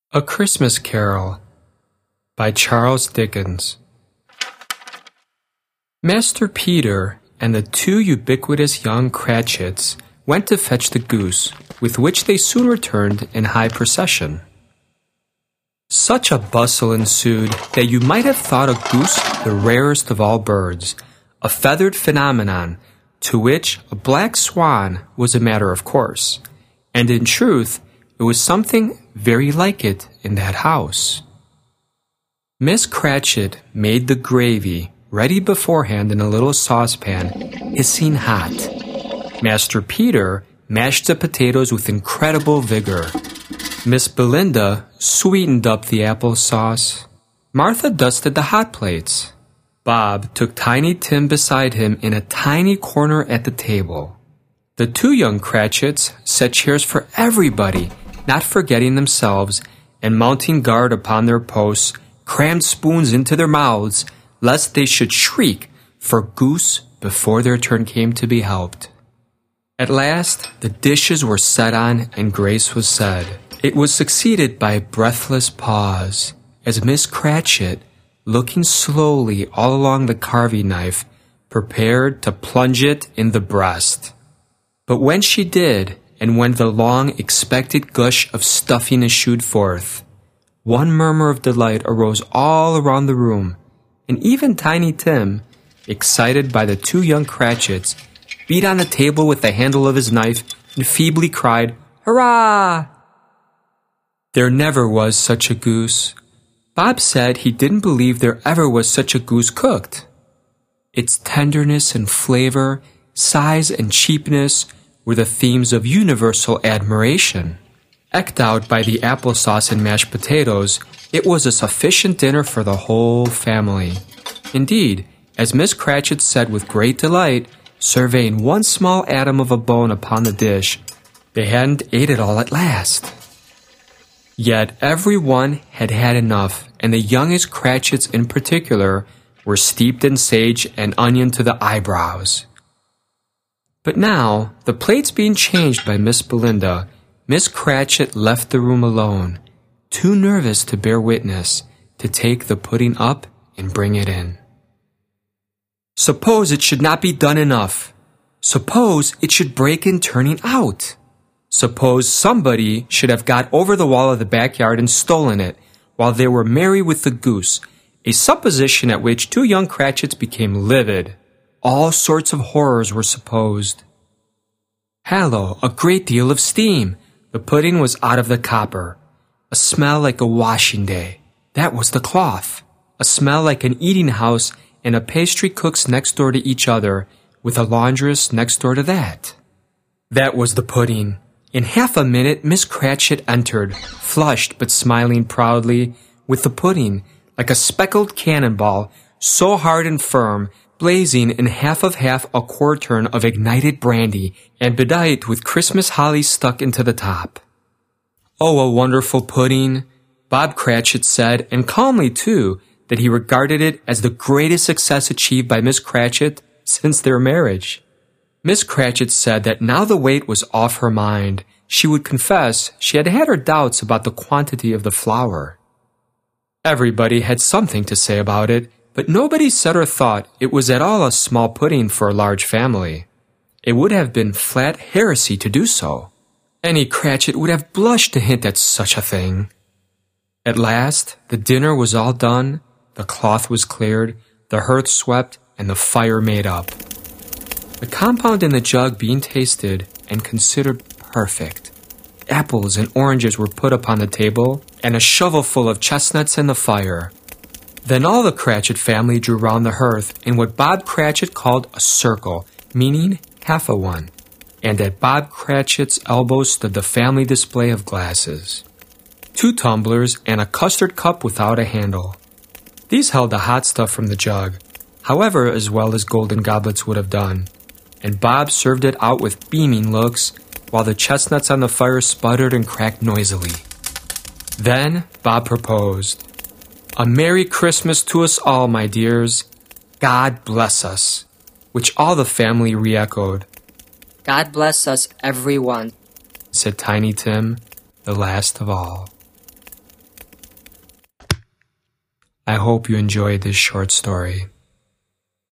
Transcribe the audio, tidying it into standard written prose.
A Christmas Carol by Charles Dickens. Master Peter and the two ubiquitous young Cratchits went to fetch the goose, with which they soon returned in high procession. Such a bustle ensued that you might have thought a goose the rarest of all birds, a feathered phenomenon, to which a black swan was a matter of course, and in truth it was something very like it in that house. Miss Cratchit made the gravy ready beforehand in a little saucepan, hissing hot. Master Peter mashed the potatoes with incredible vigor. Miss Belinda sweetened up the applesauce. Martha dusted the hot plates. Bob took Tiny Tim beside him in a tiny corner at the table. The two young Cratchits set chairs for everybody, not forgetting themselves, and mounting guard upon their posts, crammed spoons into their mouths, lest they should shriek for goose before their turn came to be helped. At last, the dishes were set on and grace was said. It was succeeded by a breathless pause, as Miss Cratchit, looking slowly all along the carving knife, prepared to plunge it in the breast. But when she did, and when the long-expected gush of stuffing issued forth, one murmur of delight arose all around the room, and even Tiny Tim, excited by the two young Cratchits, beat on the table with the handle of his knife and feebly cried, "Hurrah!" There never was such a goose. Bob said he didn't believe there ever was such a goose cooked. Its tenderness and flavor, size and cheapness were the themes of universal admiration. Eked out by the applesauce and mashed potatoes, it was a sufficient dinner for the whole family. Indeed, as Miss Cratchit said with great delight, surveying one small atom of a bone upon the dish, they hadn't ate it all at last. Yet every one had had enough, and the youngest Cratchits in particular were steeped in sage and onion to the eyebrows. But now, the plates being changed by Miss Belinda, Miss Cratchit left the room alone, too nervous to bear witness, to take the pudding up and bring it in. Suppose it should not be done enough. Suppose it should break in turning out. Suppose somebody should have got over the wall of the backyard and stolen it, while they were merry with the goose, a supposition at which two young Cratchits became livid. All sorts of horrors were supposed. Hallo, a great deal of steam. The pudding was out of the copper. A smell like a washing day. That was the cloth. A smell like an eating house and a pastry cook's next door to each other, with a laundress next door to that. That was the pudding. In half a minute, Miss Cratchit entered, flushed but smiling proudly, with the pudding, like a speckled cannonball, so hard and firm, blazing in half a quartern of ignited brandy, and bedight with Christmas holly stuck into the top. Oh, a wonderful pudding! Bob Cratchit said, and calmly too, that he regarded it as the greatest success achieved by Miss Cratchit since their marriage. Miss Cratchit said that now the weight was off her mind, she would confess she had had her doubts about the quantity of the flour. Everybody had something to say about it, but nobody said or thought it was at all a small pudding for a large family. It would have been flat heresy to do so. Any Cratchit would have blushed to hint at such a thing. At last, the dinner was all done, the cloth was cleared, the hearth swept, and the fire made up. The compound in the jug being tasted and considered perfect. Apples and oranges were put upon the table, and a shovelful of chestnuts in the fire. Then all the Cratchit family drew round the hearth in what Bob Cratchit called a circle, meaning half a one, and at Bob Cratchit's elbow stood the family display of glasses. 2 tumblers and a custard cup without a handle. These held the hot stuff from the jug, however as well as golden goblets would have done, and Bob served it out with beaming looks, while the chestnuts on the fire sputtered and cracked noisily. Then Bob proposed, "A Merry Christmas to us all, my dears. God bless us," which all the family re-echoed. God bless us, everyone, said Tiny Tim, the last of all. I hope you enjoyed this short story.